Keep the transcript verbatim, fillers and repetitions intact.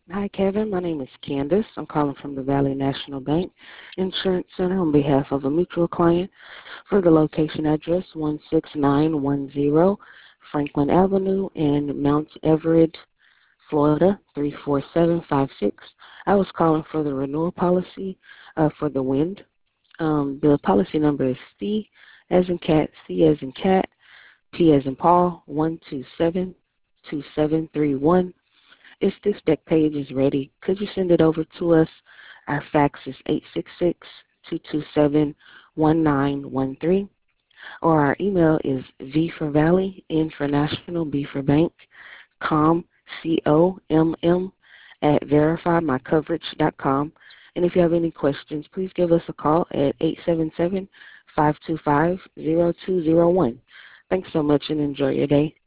Hi, Kevin. My name is Candace. I'm calling from the Valley National Bank Insurance Center on behalf of a mutual client for the location address one six nine one zero Franklin Avenue in Mount Everett, Florida three four seven five six. I was calling for the renewal policy uh, for the wind. Um, the policy number is C as in cat, C as in cat, P as in Paul, one two seven two seven three one. If this deck page is ready, could you send it over to us? Our fax is eight six six, two two seven, one nine one three, or our email is V for Valley, N for National, B for Bank, com, C O M M, at verify my coverage dot com. And if you have any questions, please give us a call at eight seven seven, five two five, zero two zero one. Thanks so much and enjoy your day.